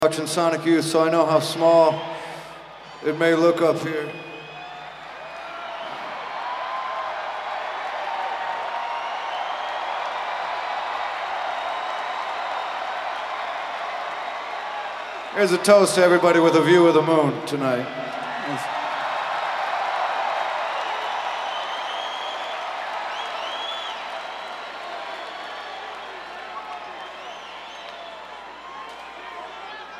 Watching Sonic Youth, so I know how small it may look up here. Here's a toast to everybody with a view of the moon tonight.